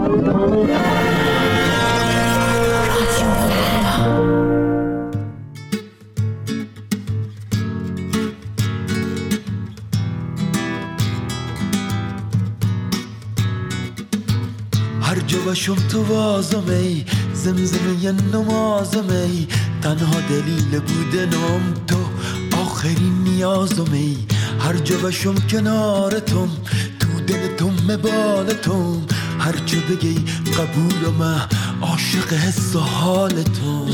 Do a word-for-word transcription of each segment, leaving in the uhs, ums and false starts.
هر جا باشم تو وازم ای زمزمه نمازم ای تنها دلیل بودنم تو آخرین نیازم ای هر جا باشم کنارتم تو دلتم مبالتم هر چه بگی قبولم عاشق حس و حالتم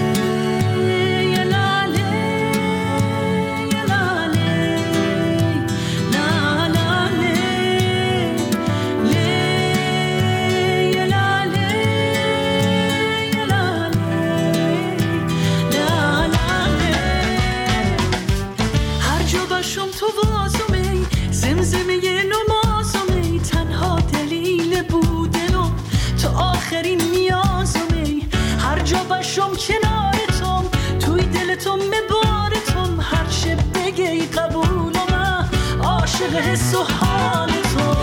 آخرین نیازمی هر جا باشم کنارتم توی دلتم مبارتم هر چه بگی قبولم عاشق حس و حالتم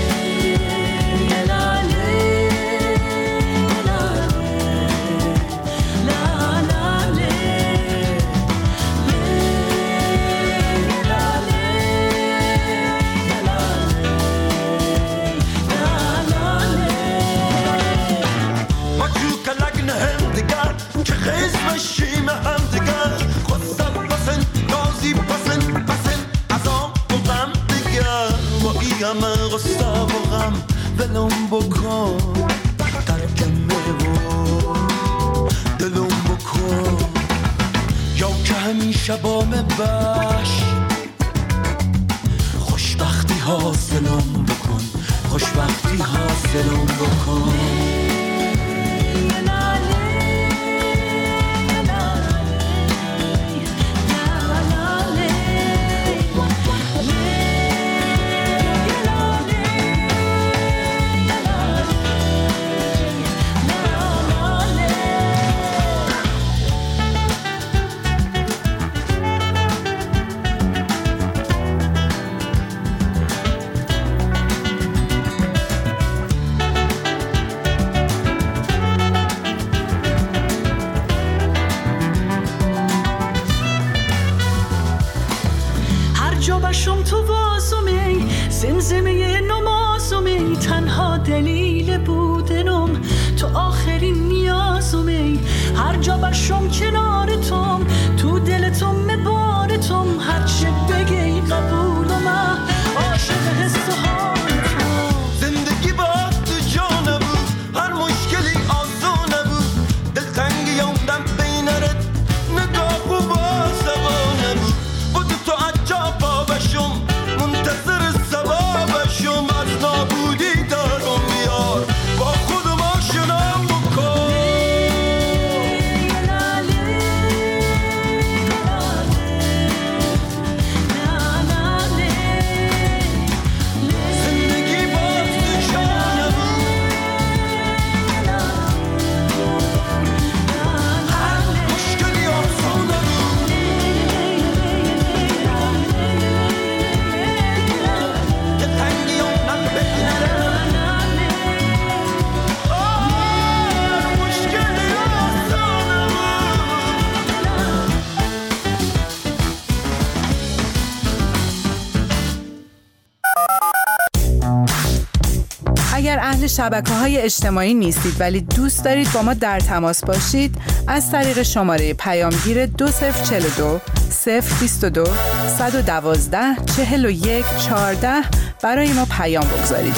خیزمشیم هم دیگر خواستم بسن نازی بسن بسن ازام و غم دیگر با ای همه غصه و غم ولم بکن ترکمه و دلم بکن یا که همیشه با مباش خوشبختی حاصلم بکن خوشبختی حاصلم بکن شم تو واسمی زمزمه نمازمی تنها دلیل بودنم تو آخرین نیازمی هر جا باشم کنارتم تو دلتم مبارتم هر چه بگی قبولم عاشق حس و حالتم زندگی با تو جا نبود هر مشکلی آسان نبود دلتنگی یوندم بینرت نگاه و بازوا نبود بود تو عجب منتظر سبابشم از نابودی دارم بیار با خودم آشنا بکن زندگی باز تو جا نبود هر مشکلی آسان نبود اگر اهل شبکه‌های اجتماعی نیستید ولی دوست دارید با ما در تماس باشید از طریق شماره پیامگیر دو صفر چهل و دو صفر بیست و دو صد و دوازده چهل و یک چهارده برای ما پیام بگذارید.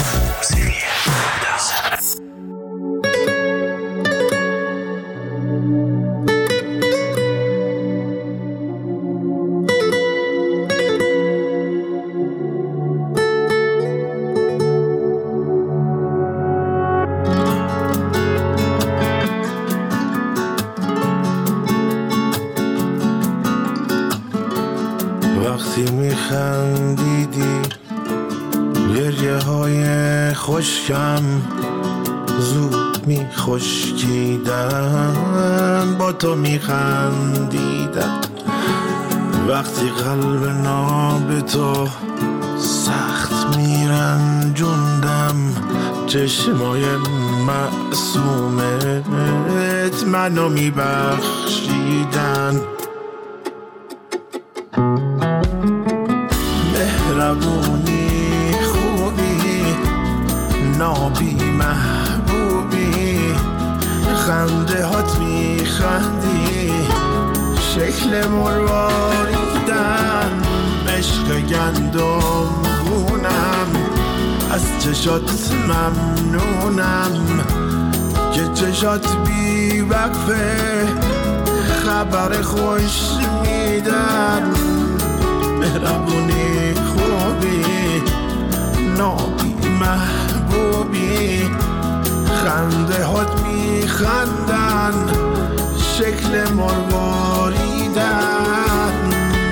وقتی میخندیدی گریه های خشکم زود میخشکیدن با تو میخندیدم وقتی قلب ناب تو سخت میرنجوندم چشمای معصومت منو میبخشیدن. مهربونی خوبی نابی محبوبی خنده هات میخندی شکل مرواریدن عشق گندم گونم از چشات ممنونم که چشات بی وقفه خبر خوش میدن. مهربونی خوبی نابی محبوبی خنده هات میخندن شکل مرواریدن.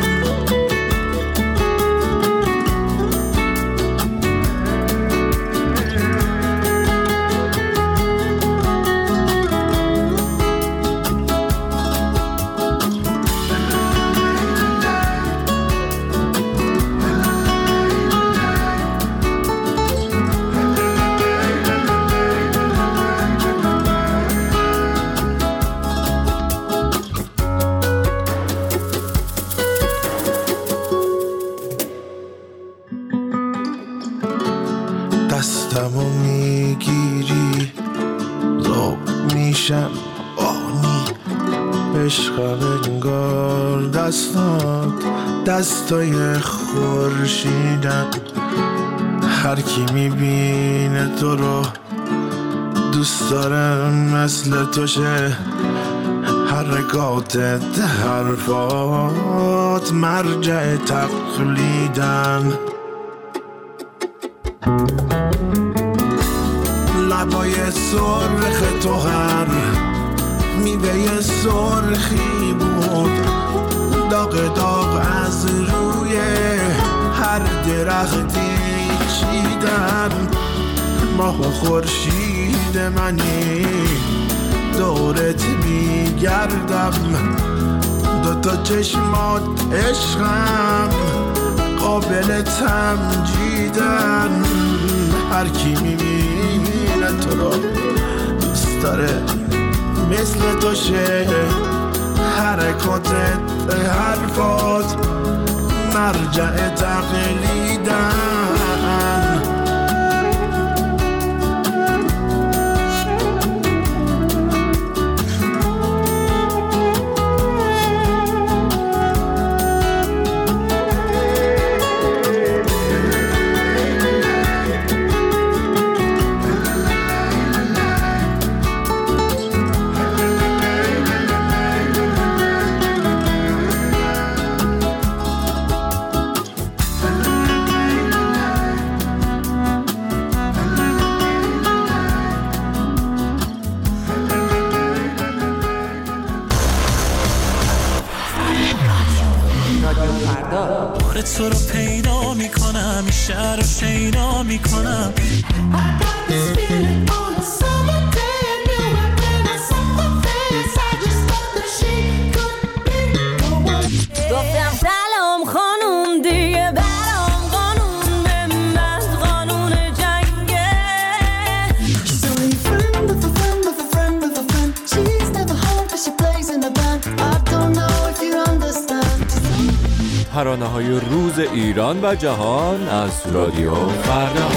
دستمو میگیری زوب میشم آنی عشق انگار دستات دستای خورشیدن. هر کی میبینه تو رو دوست داره مثل تو شه حرکاتت حرفات مرجع تقلیدن. لبای سرخ تو هر میوه سرخی بود داغ داغ از روی هر درختی چیدن. ماه و خورشید منی دورت میگردم دوتا چشمات عشقم قابل تمجیدن. هر کی میبینه تو رو دوست داره مثل تو شه حرکاتت حرفات مرجع تقلیدن. تو رو پیدا میکنم این شهر رو شیدا میکنم. گفتم سلام خانوم دیگه برام قانون به من قانون جنگه. She's only a friend of a friend of a friend of a friend. She's never home but she plays in a band. I don't know if you understand. ترانه‌های روز ایران و جهان از رادیو فردا.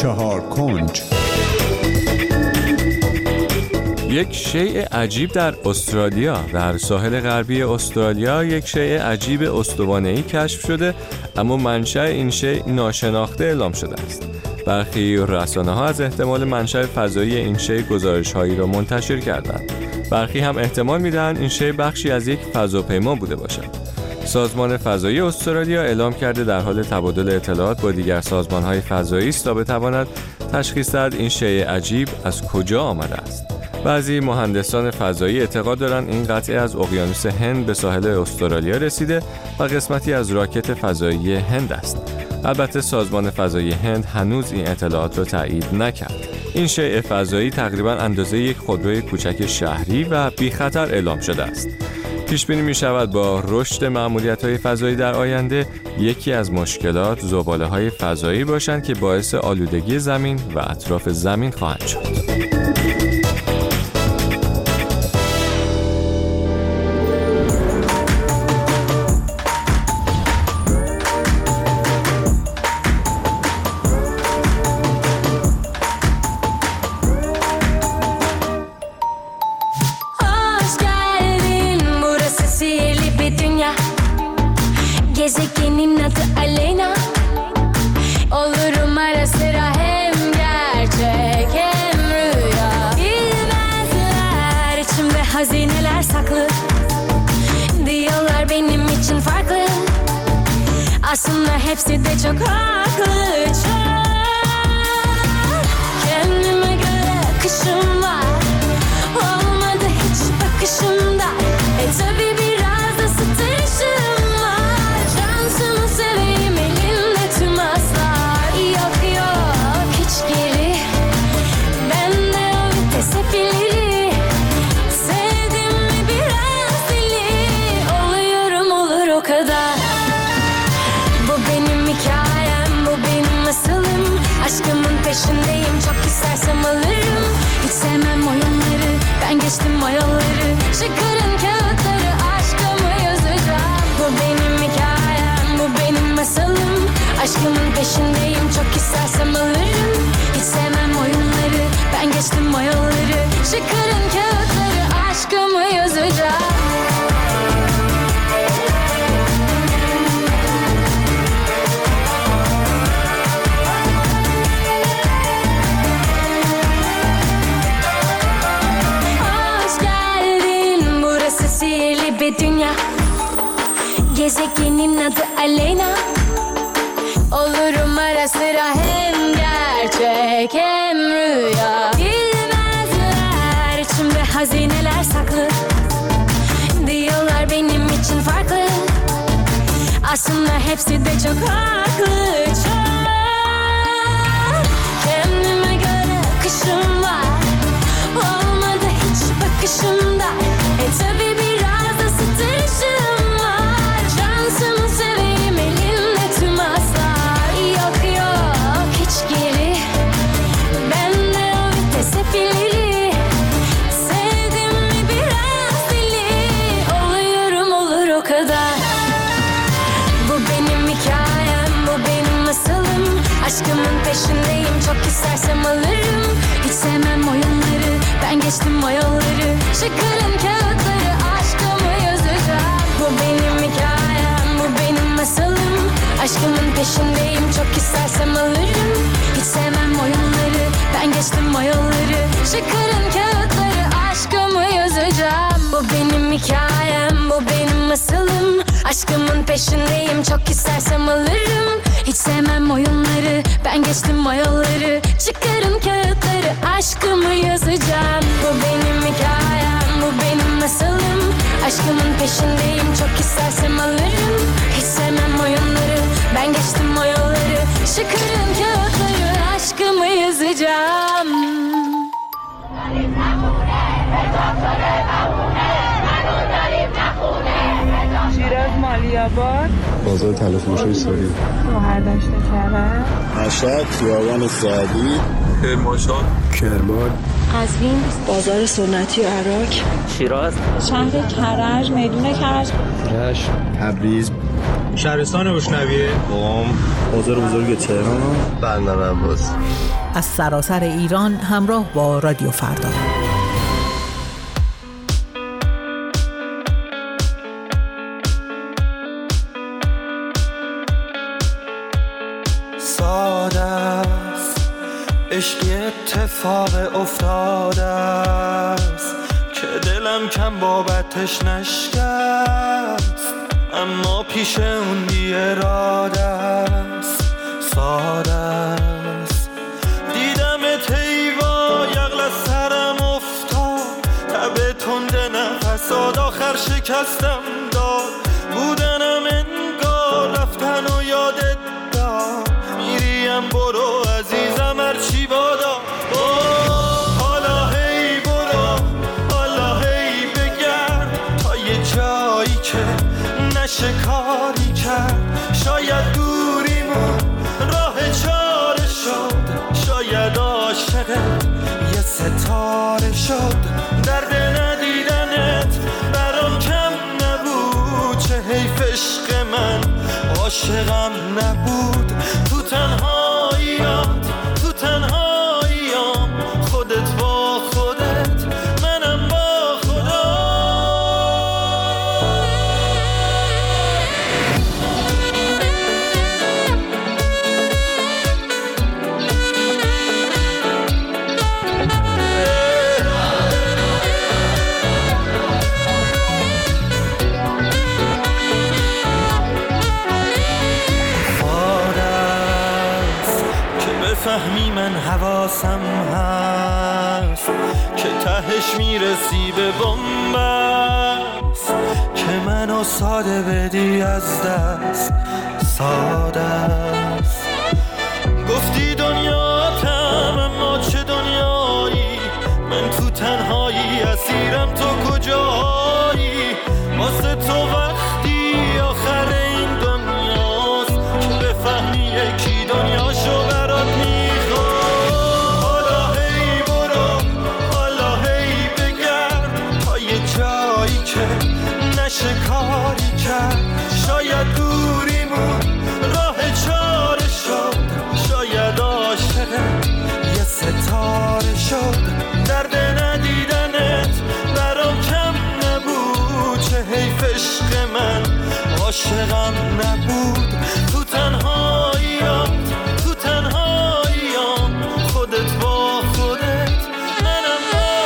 چهار کنج. یک شیء عجیب در استرالیا. در ساحل غربی استرالیا یک شیء عجیب استوانه‌ای کشف شده، اما منشأ این شیء ناشناخته اعلام شده است. برخی رسانه‌ها از احتمال منشأ فضایی این شیء گزارش‌هایی را منتشر کردند. برخی هم احتمال می‌دهند این شیء بخشی از یک فضاپیما بوده باشد. سازمان فضایی استرالیا اعلام کرده در حال تبادل اطلاعات با دیگر سازمان‌های فضایی است تا بتواند تشخیص دهد این شیء عجیب از کجا آمده است. بعضی مهندسان فضایی اعتقاد دارند این قطعه از اقیانوس هند به ساحل استرالیا رسیده و قسمتی از راکت فضایی هند است. البته سازمان فضایی هند هنوز این اطلاعات را تایید نکرد. این شیء فضایی تقریباً اندازه یک خودروی کوچک شهری و بی خطر اعلام شده است. پیش بینی می شود با رشد مأموریت‌های فضایی در آینده یکی از مشکلات زباله‌های فضایی باشند که باعث آلودگی زمین و اطراف زمین خواهند شد. Gezegenin adı Aleyna. Olurum ara sıra hem gerçek hem rüya. Bilmezler içimde hazineler saklı. Diyorlar benim için farklı. Aslında hepsi de çok haklı. Çok kendime göre akışım var. Olmadı hiç bakışımda. E tabi biraz da sıtırışım. Peşindeyim, çok istersem alırım. Hiç sevmem oyunları, ben geçtim o yolları. Çıkarın kağıtları, aşkımı yazacağım. Bu benim hikayem, bu benim masalım. Aşkımın peşindeyim, çok istersem alırım. Hiç sevmem oyunları, ben geçtim o yolları. Çıkarın kağıtları, aşkımı yazacağım. Bir dünya, gezegenin adı Aleyna. Olurum ara sıra hem gerçek hem rüya. Bilmezler içimde hazineler saklı. Diyorlar benim için farklı. Aslında hepsi de çok haklı. Çok kendime göre akışım var. Olmadı hiç bakışımda. E tabi biraz da sıtırışım var. Şansımı seveyim, elimde tüm aslar. Yok yok hiç geri. Bende o vites hep ileri. Sevdim mi biraz deli. Oluyorum olur o kadar. Bu benim hikayem, bu benim masalım. Aşkımın peşindeyim, çok istersem alırım. Hiç sevmem oyunları, ben geçtim o yolları. Çıkarın kağıtları, aşkımı yazacağım. Bu benim hikayem, bu benim masalım. Aşkımın peşindeyim, çok istersem alırım. Hiç sevmem oyunları, ben geçtim o yolları. Çıkarın kağıtları, aşkımı yazacağım. Bu benim hikayem, bu benim masalım. Aşkımın peşindeyim, çok istersem alırım. Hiç sevmem oyunları, ben geçtim o yolları. Çıkarın kağıtları, aşkımı yazacağım. Bu benim hikayem, bu benim masalım. Aşkımın peşindeyim, çok istersem alırım. Hiç sevmem oyunları, ben geçtim o yolları. Çıkarın kağıtları, aşkımı yazacağım. شیراز مالی‌آباد بازار تلفروشی ساری شوهرداشت کرد مشهد خیابان سعدی کرمانشاه کرمان قزوین بازار سنتی عراق شیراز شهر کرج میدون کرج رشت تبریز شهرستان بشنویه قم بازار بزرگ تهران بندر عباس. از سراسر ایران همراه با رادیو فردا. ساده است عشقی اتفاق افتاده است که دلم کم بابتش نشکست، اما پیش اون بی اراده است. ساده است دیدمت هیوا یغل از سرم افتاد، تب تنده نفساد آخر شکستم داد. بودنم انگار رفتن و یادت داد، میریم برو عزیزم هرچی بادا. حالا هی برو حالا هی بگرد تا یه جایی که نشه کاری کرد. شاید دوریمون راه چاره شد، شاید عاشقت یه ستاره شد. درد ندیدنت برام کم نبود، چه حیف عشق من عاشقم نبود. تو تنهاییات تو تنهاییام، خودت با خودت منم با خدا. فهمی من حواسم هست که تهش میرسی به بنبست، که منو ساده بدی از دست. ساده است گفتی دنیاتم اما چه دنیایی، من تو تنهایی اسیرم تو کجایی. واسه تو وقتی آخر این دنیاست که بفهمی یکی دنیاشو برات میخواد. حالا هی برو حالا هی بگرد تا یه جایی که نشه کاری کرد. شاید دوریمون راه چاره شد، شاید عاشقت یه ستاره شد. درد ندیدنت برام کم نبود، چه حیف عشق من عاشقم نبود. تو تنهاییات تو تنهاییام، خودت با خودت منم با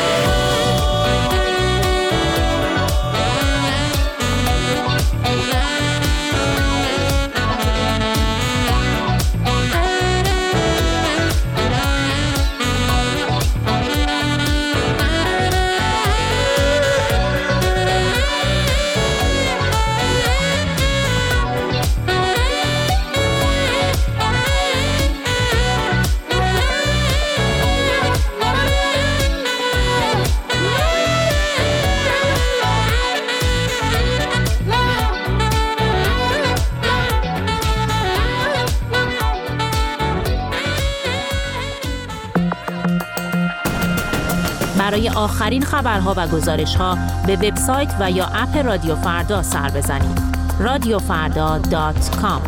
برای آخرین خبرها و گزارش‌ها به وبسایت و یا اپ رادیو فردا سر بزنید. رادیو فردا دات کام.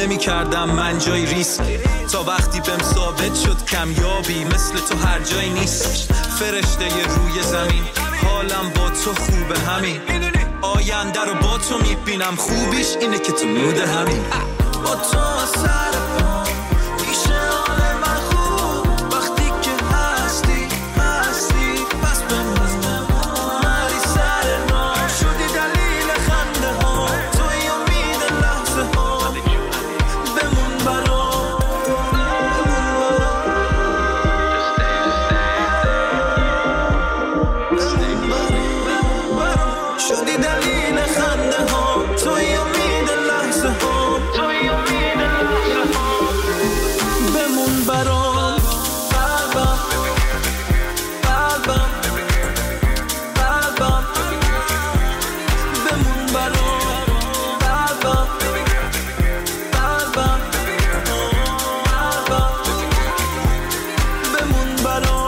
نمی کردم من جای ریسک، تا وقتی بهم ثابت شد کمیابی مثل تو هر جایی نیست. فرشته روی زمین حالم با تو خوبه همین، آینده رو با تو میبینم، خوبیش اینه که تو مود همین. با تو سر پا میشه حال من خوب، وقتی که هستی هستی بس بمون نری سر ما، شدی دلیل خنده ها، توی امید لحظه ها، بمون برام شدی دلیل خنده ها، توی امید لحظه ها، توی امید لحظه ها، بمون برام قلبم قلبم قلبم، بمون برام قلبم قلبم قلبم، بمون برام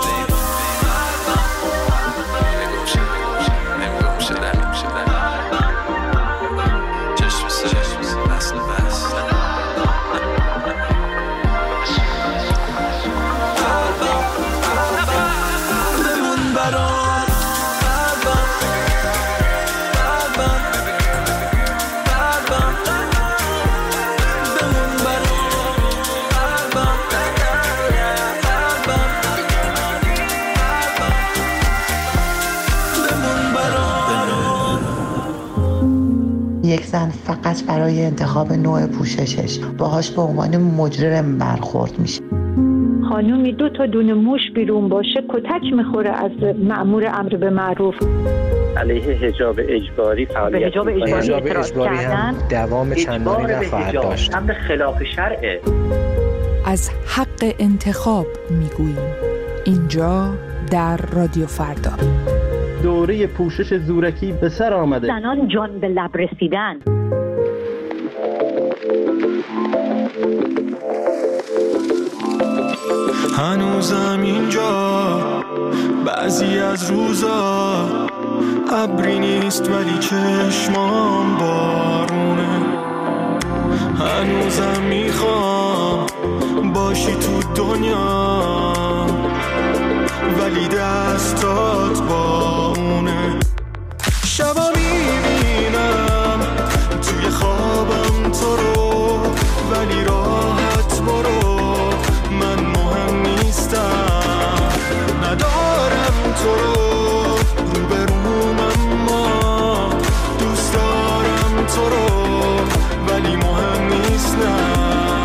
یک زن فقط برای انتخاب نوع پوششش باهاش به عنوان مجرم برخورد میشه. خانومی دو تا دونه موش بیرون باشه کتک میخوره از مأمور امر به معروف. علیه حجاب اجباری فعالیت به حجاب اجباری اعتراض کردن دوام چندانی نخواهد داشت. امر خلاف شرعه. از حق انتخاب میگوییم اینجا در رادیو فردا. دوره پوشش زورکی به سر آمده. زنان جان به لب رسیدن. هنوزم اینجا بعضی از روزا ابری نیست ولی چشمام بارونه. هنوزم میخوام باشی تو دنیا ولی دستات با اونه. شبا میبینم توی خوابم تو رو ولی راحت برو، من مهم نیستم، ندارم تو رو روبروم اما دوست دارم تو رو ولی مهم نیستم.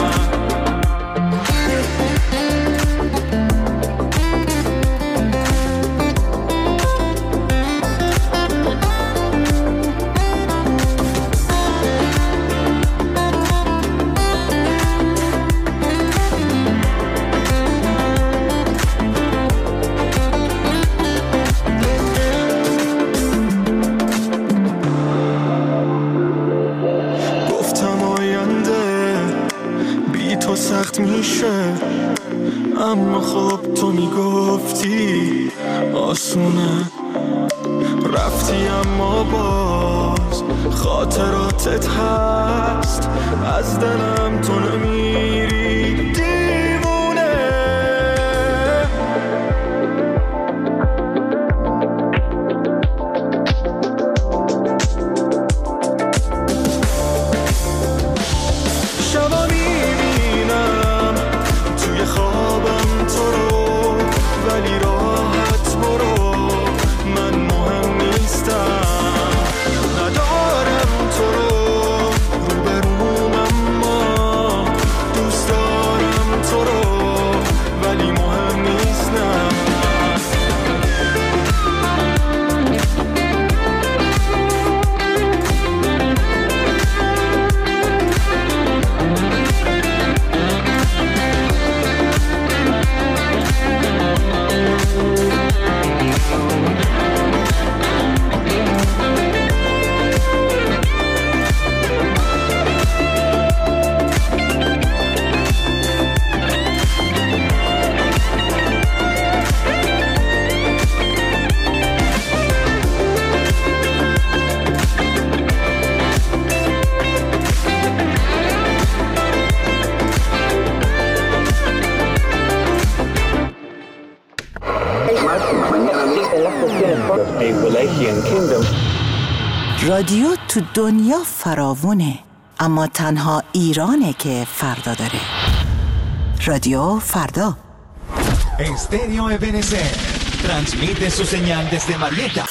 سخت میشه اما خب تو میگفتی آسونه. رفتی اما باز خاطراتت هست، از دلم تو نمیری دیوونه. شبا میبینم توی خوابم تو رو ولی راحت برو، من مهم نیستم، ندارم تو رو روبروم اما رادیو تو دنیا فراوونه، اما تنها ایرانه که فردا داره. رادیو فردا. Estéreo Ebenezer transmite su señal desde Marietta.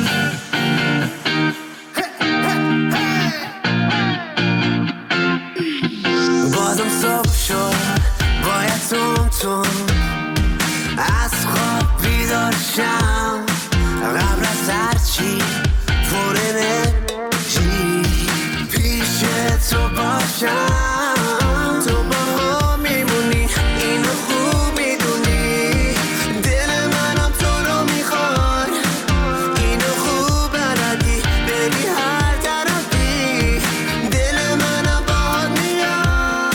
بازم صبح شد، باید تون تون از خواب بیدار شم، قبل از هرچی پر انرژی پیش تو باشم. تو با هم میمونی، اینو خوب میدونی، دل منم تو رو میخواد، اینو خوب بلدی بری هر طرفی، دل منم باهات میاد.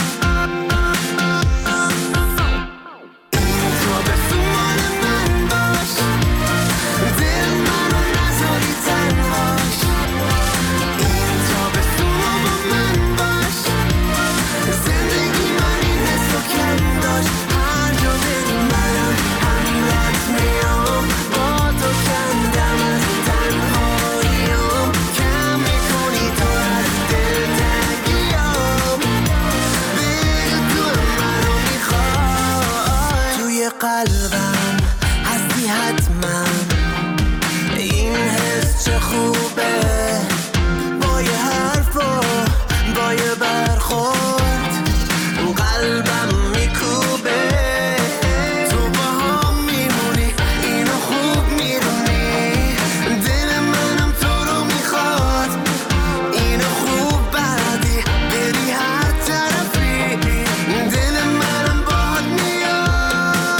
تو بسو مال من باش، دل منو نذاری تنهاش. تو بسو با من باش، زندگی من این حسو کم داشت. هر جا بری منم همراهت میام، با تو کندم از تنهاییام، کم میکنی تو از دلتنگیام. بگو تو منو میخوای، توی قلبم هستی حتما، این حس چه خوبه، با یه حرف و با یه برخورد قلبم میکوبه. تو با هم میمونی، اینو خوب میدونی، دل منم تو رو میخواد، اینو خوب بلدی بری هر طرفی، دل منم باهات میاد.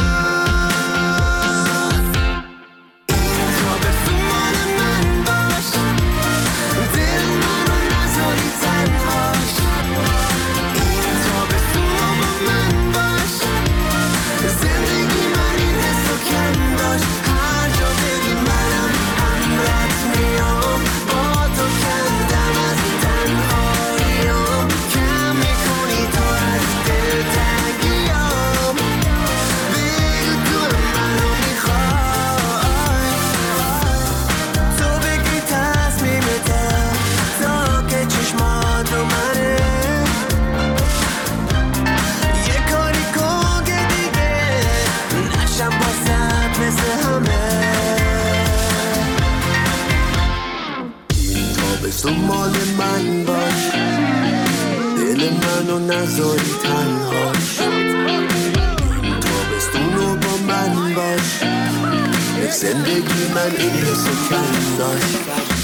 تو بسو مال من باش، دل منو نذاری تنهاش. تو بسو با من باش، زندگی من این حسو کم داشت. هر جا بری منم همراهت میام، با تو کندم از تنهاییام، کم میکنی تو از دلتنگیام. بگو تو منو میخوای، تو بگی تصمیمته، تا که چشماتو منه. یه کاری کن که دیگه نشم بازت مثل همه. تابستون مال من باش، دل منو نذاری تنهاش. تابستونو با من باش، زندگی من این حسو کم داشت.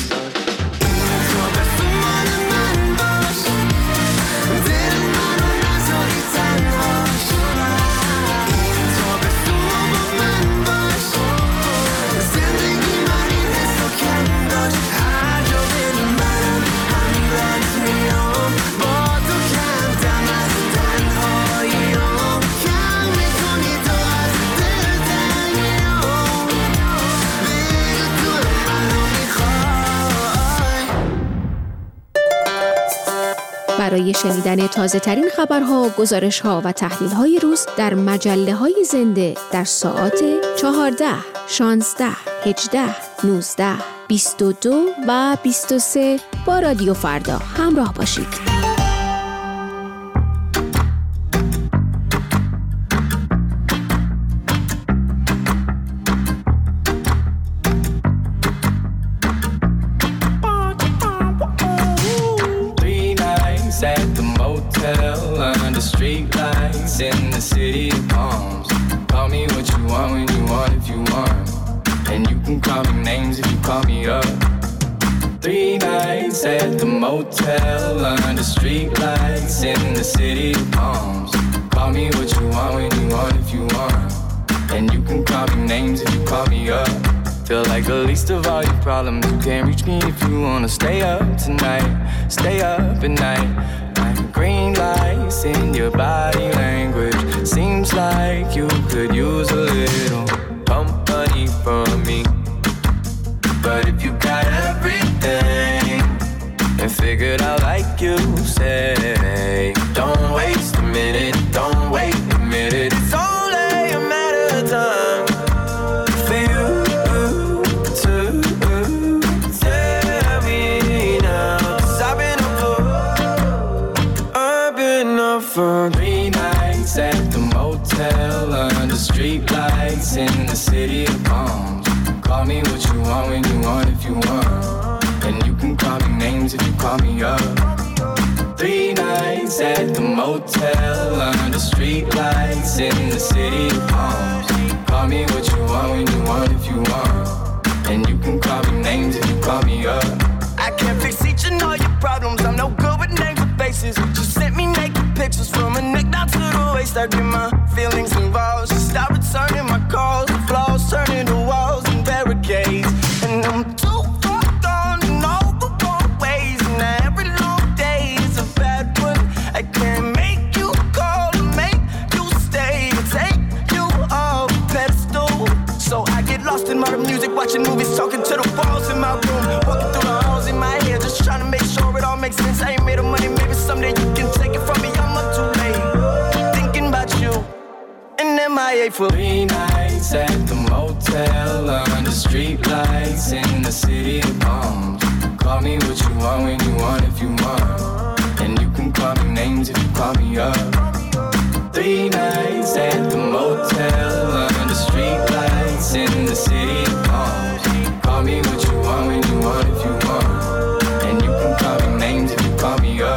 تابستون مال من باش، دل منو نذاری تنهاش. تابستون با من باش، زندگی من این حسو کم داشت. هر جا بری منم همراهت میام، با تو کندم از تنهاییام، کم میکنی تو از دلتنگیام. بگو تو منو میخوای. برای شنیدن تازه ترین خبرها، گزارش ها و تحلیل های روز در مجله های زنده در ساعات چهارده، شانزده، هجده، نوزده، بیست و دو و بیست و سه با رادیو فردا همراه باشید. Three nights at the motel under street lights in the city of palms. Call me what you want when you want if you want, and you can call me names if you call me up. Three nights at the motel under street lights in the city of palms. Call me what you want when you want if you want, and you can call me names if you call me up. Feel like the least of all your problems. You can't reach me if you wanna stay up tonight. Stay up at night. Like green lights in your body language. Seems like you could use a little company from me. But if you got everything and figured out like you say, don't waste a minute, don't wait a minute. It's only a matter of time for you to tell me nights at the motel under street lights in the city of palms. Call me what you want when you want if you want, and you can call me names if you call me up. Three nights at the motel under street lights in the city of palms. Call me what you want when you want if you want, and you can call me names if you call me up. I can't fix each and all your problems. I'm no good with names or faces. You sent me naked pictures from her neck down to the waist. I get my feelings involved. She stopped returning my calls. The flaws turning to walls and barricades. And I'm too far gone in all the wrong ways. And every long day is a bad one. I can't make you call or make you stay or take you off the pedestal. So I get lost in modern music, watching movies, talking to the walls in my room, walking through the halls in my head, just trying to make sure it all makes sense. I ain't made of money, maybe someday you can take it from me. I'm up too late, thinking about you, and M I A for three nights at the motel under street lights in the city of palms. Call me what you want when you want if you want, and you can call me names if you call me up. Three nights at the motel under street lights in the city of palms. Call me what you want when you want if you want, and you can call me names if you call me up.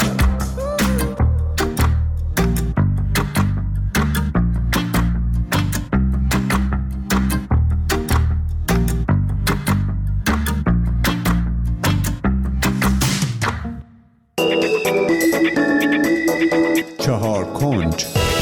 چهار کنج.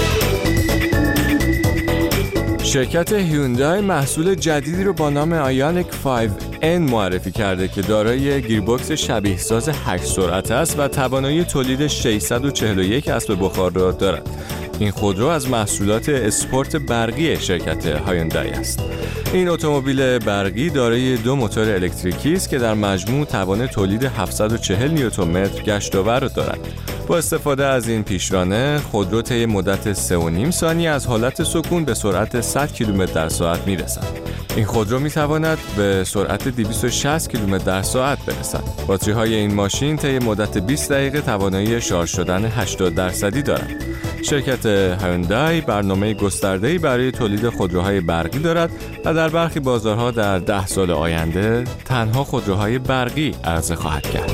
شرکت هیوندای محصول جدیدی رو با نام آیونیک پنج ان معرفی کرده که دارای گیربکس شبیه ساز هشت سرعت است و توانایی تولید ششصد و چهل و یک اسب بخار را دارد. این خودرو از محصولات اسپورت برقی شرکت هیوندای است. این اتومبیل برقی دارای دو موتور الکتریکی است که در مجموع توان تولید هفتصد و چهل نیوتن متر گشت‌آور را دارد. با استفاده از این پیشرانه، خودرو طی مدت سه و نیم ثانیه از حالت سکون به سرعت صد کیلومتر در ساعت میرسد. این خودرو میتواند به سرعت دویست و شصت کیلومتر در ساعت برسد. باتری‌های این ماشین طی مدت بیست دقیقه توانایی شارژ شدن هشتاد درصدی دارد. شرکت هیوندای برنامه گسترده‌ای برای تولید خودروهای برقی دارد و در برخی بازارها در ده سال آینده تنها خودروهای برقی عرضه خواهد کرد.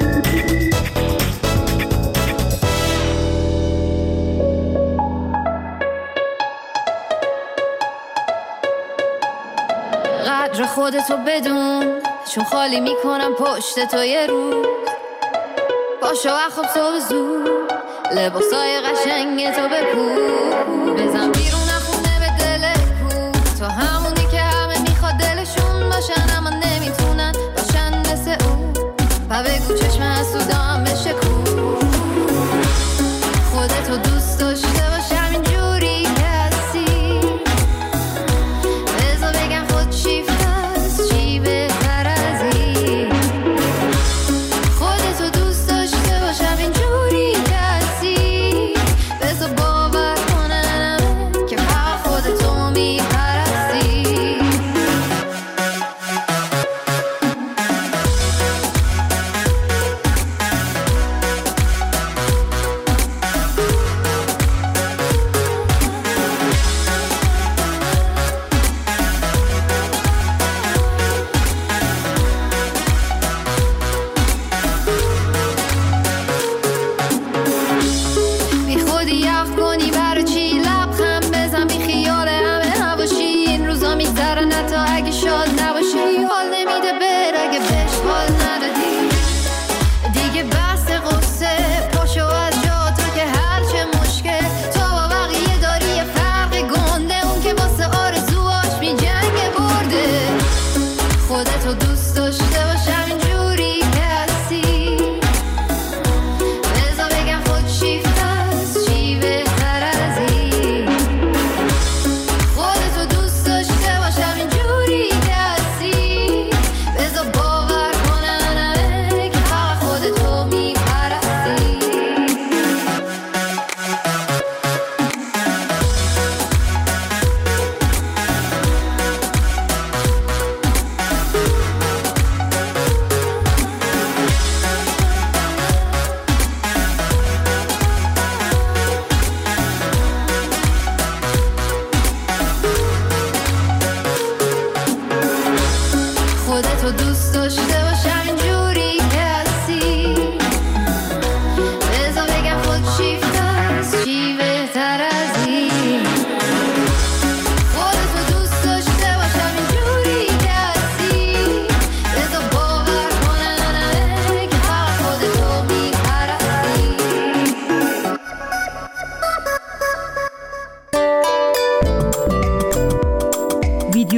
قدر خودتو بدون، چون خالی میکنم پشت تو یه روز. پاشو اخواب صبح زود، لباسای قشنگ تو بپوش. بزن بیرون نخونه به دل کو، تو همونی که همه میخواد دلشون باشن اما نمیتونن باشن مثل اون. و بگو چشم حسودام بشه کو، خودتو دوست داشته باش همینجوری که هستی. بذار بگم خود چی فست چی بهتر از این. خودتو دوست داشته باش همینجوری که هستی. بذار باور کنن که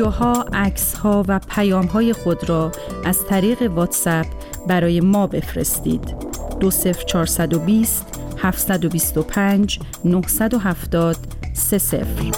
ویدیوها، عکس‌ها و پیام‌های خود را از طریق واتساپ برای ما بفرستید. دو صفر چهارصد و بیست هفتصد و بیست و پنج نهصد و هفتاد سه صفر.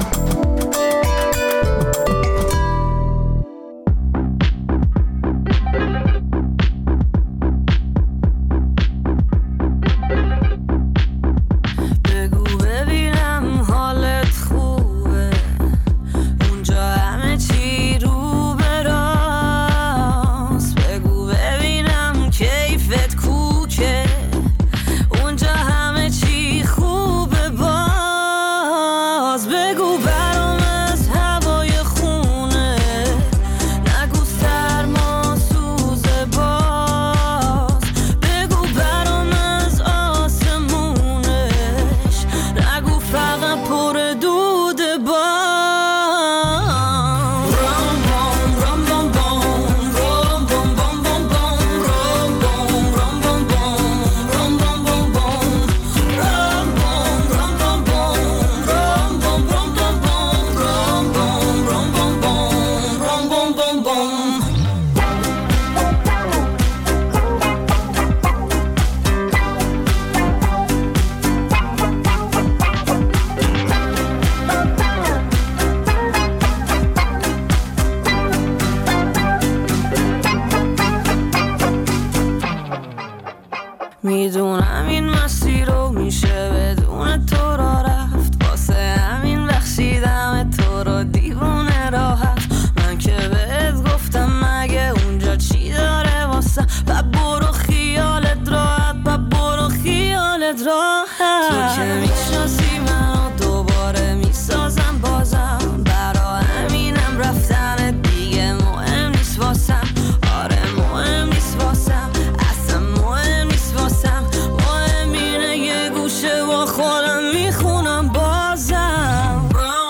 میدونم این مسیر رو میشه بدون تو را رفت، واسه همین بخشیدم تو رو دیوونه راحت. من که بهت گفتم مگه اونجا چی داره واسه، و برو خیالت راحت، و برو خیالت راحت. تو که میشناسی منو دوباره میسازم بازم، برا همینم رفتن دیگه مهم نیست واسم. آره مهم نیست واسم، اصلا مهم نیست واسم. مهم اینه یه گوشه با خودم میخونم بازم.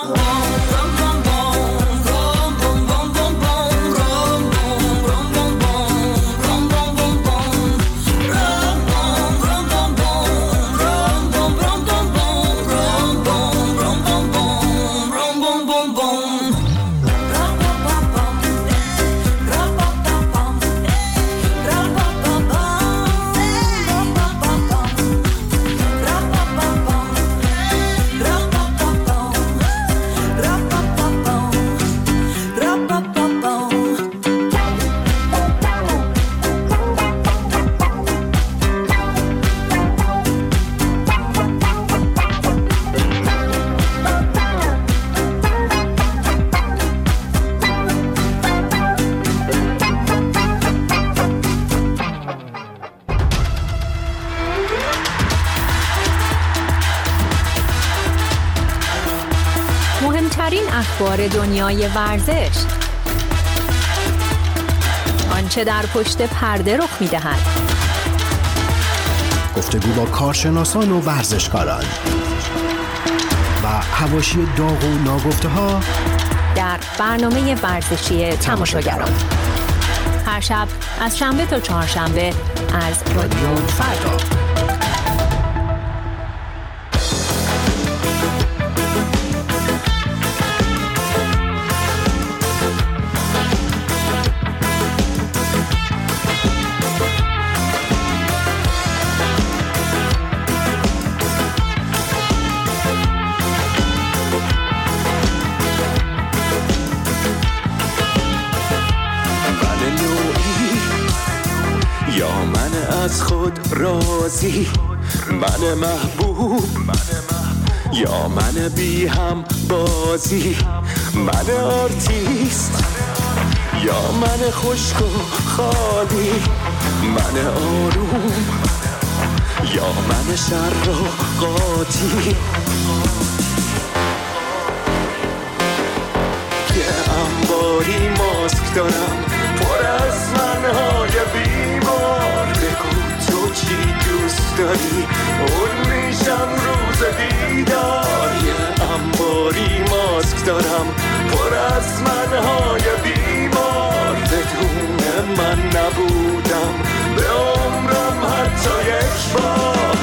مهمترین اخبار دنیای ورزش، آنچه در پشت پرده رخ می‌دهد، گفتگو با کارشناسان و ورزشکاران و حواشی داغ و ناگفته‌ها در برنامه ورزشی تماشاگران، هر شب از شنبه تا چهارشنبه از رادیو فردا. یا من از خود راضی، من محبوب، یا من بی هم بازی، من آرتیست، یا من خشک و خالی، من آروم، یا من شر و قاطی. یه انباری ماسک دارم پر از منهای بیمار، بگو تو چی دوست داری اون میشم روز دیدار. یه انباری ماسک دارم پر از منهای بیمار، بدون من نبودم به عمرم حتی یک بار.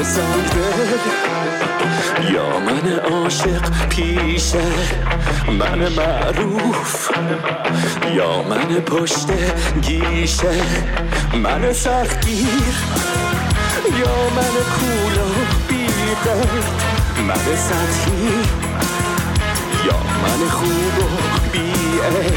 سنگدل یا من عاشق پیشه، من معروف یا من پشت گیشه، من سختگیر یا من کولا بیقه، من سطحی یا من خوب و بیعه.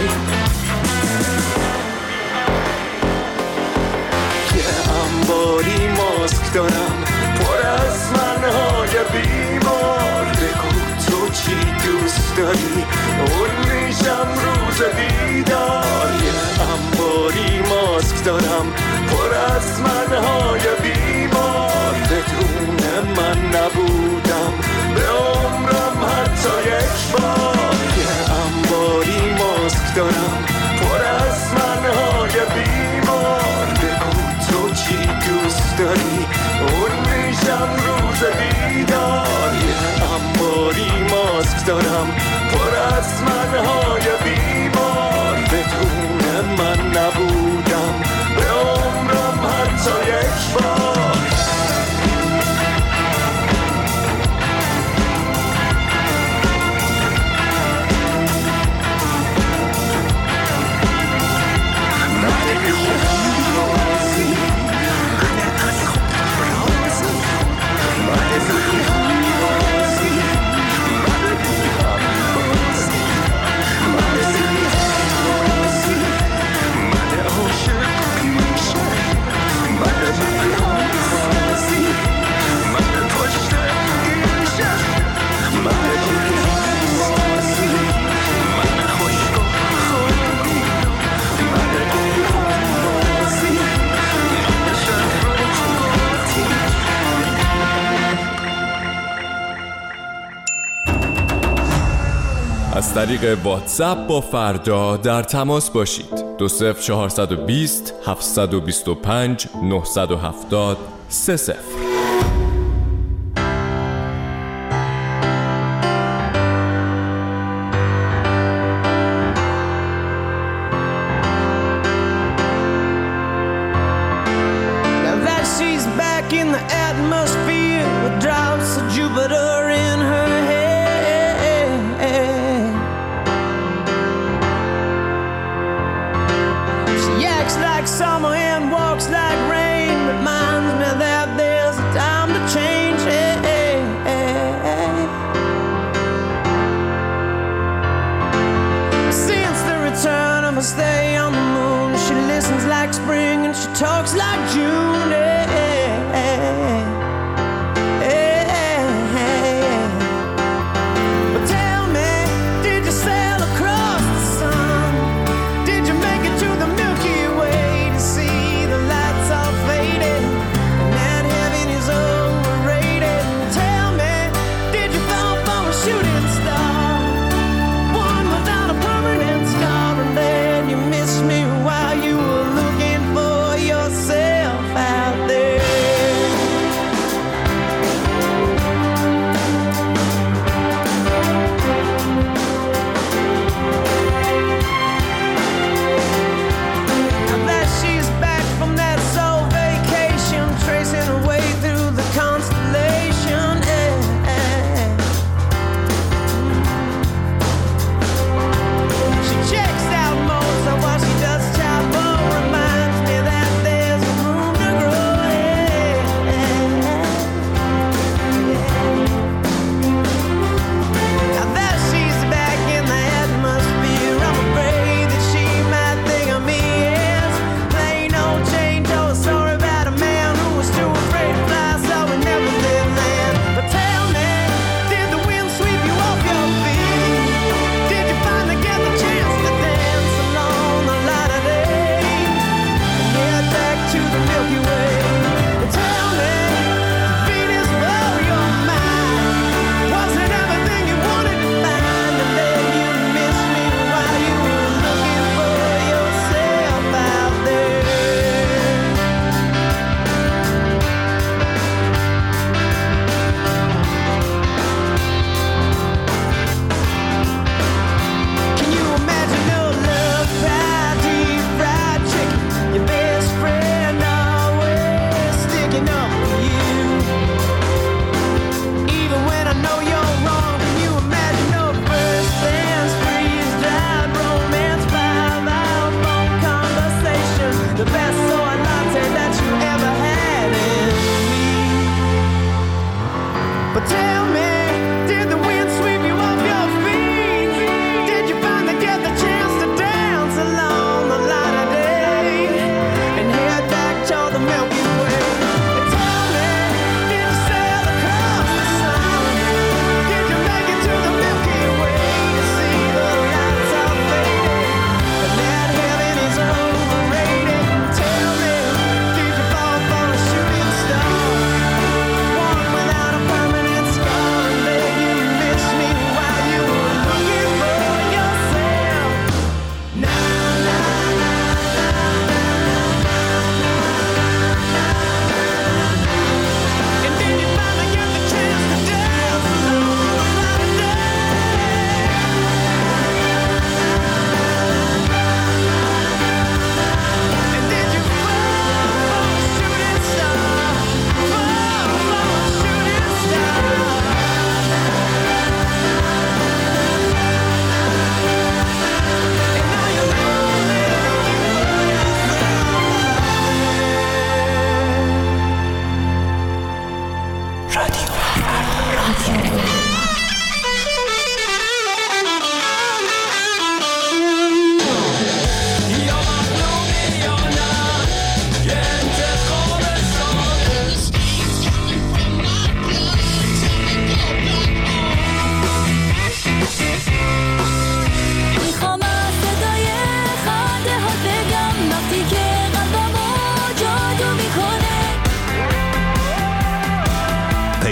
یه انباری ماسک دارم پر از منهای بیمار، بگو تو چی دوست داری اون میشم روز دیدار. یه انباری ماسک دارم پر از منهای بیمار، بدون من نبودم به عمرم حتی یک بار. یه انباری ماسک دارم پر از منهای بیمار، بگو تو چی دوست داری اون میشم روز دیدار. یه انباری ماسک دارم پر از منهای بیمار، بدون من نبودم به عمرم حتی یک بار. از طریق واتساپ با فردا در تماس باشید. دو صفر چهارصد و بیست هفتصد و بیست و پنج نهصد و هفتاد سه صفر. Stay on the moon. She listens like spring and she talks like June. Hey, hey, hey, hey, hey. But tell me, did you sail across the sun? Did you make it to the Milky Way to see the lights all faded and that heaven is overrated? Tell me, did you fall for a shooting star, one without a permanent scar? And then you missed me while you were looking for yourself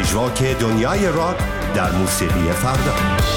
پژواک دنیای راک در موسیقی فردا.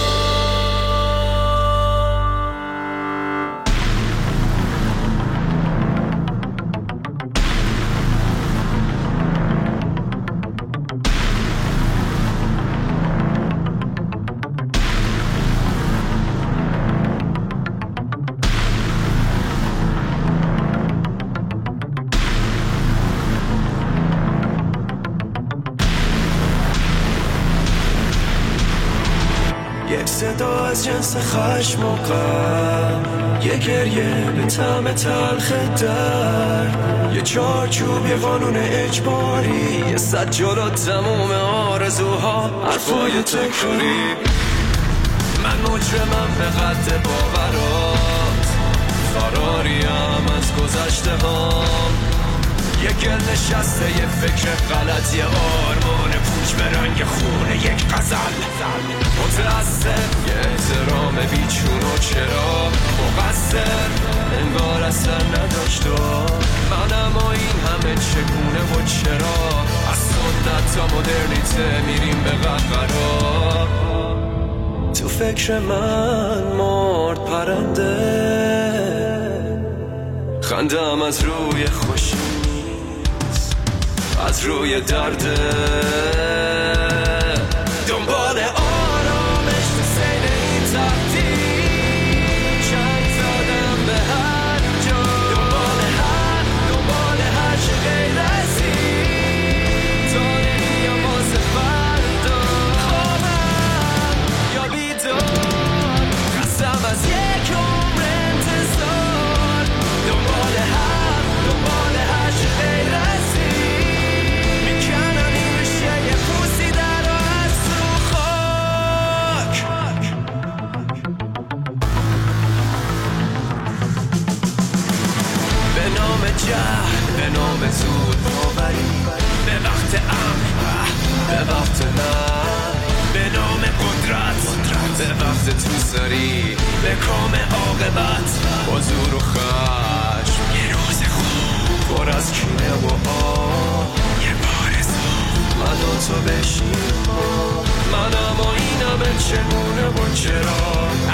یک صدا از جنس خشم و غم، یه گریه به طعم تلخ در، یه چارچوب، یه قانون اجباری، یه صد جلو تموم آرزوها، حرفای تکراری. من مجرمم به قد باورات، فراریم از گذشته هام، یه گل نشسته، یه فکر غلط، یه آرمان پوچ به رنگ خونه، یک غزل متأثر، یه احترام بیچون و چرا مقصر، انگار اصلا نداشت و من، اما این همه چگونه و چرا، از سنت تا مدرنیته میریم به قهقرا. تو فکر من مرد پرنده، خندم از روی خوشی، از روی درده، دنبال آرامش تو سین این تقدیر، چند زدم به هر جا، دنبال هر دنبال هر چه غیر ازی، تا نمیم واسه فردا، خوابم یا بیدار، قسم از یک عمر انتظار، دنبال هر دنبال هر چه غیر ازی، به نام زود باوری، به وقت امن، به وقت من، به نام قدرت، به وقت توسری، به کام عاقبت، با زور و خشم، یه روز خوب پر از کینه و آه، یه بارزو من و تو بشیم، من اما اینم چگونه و چرا،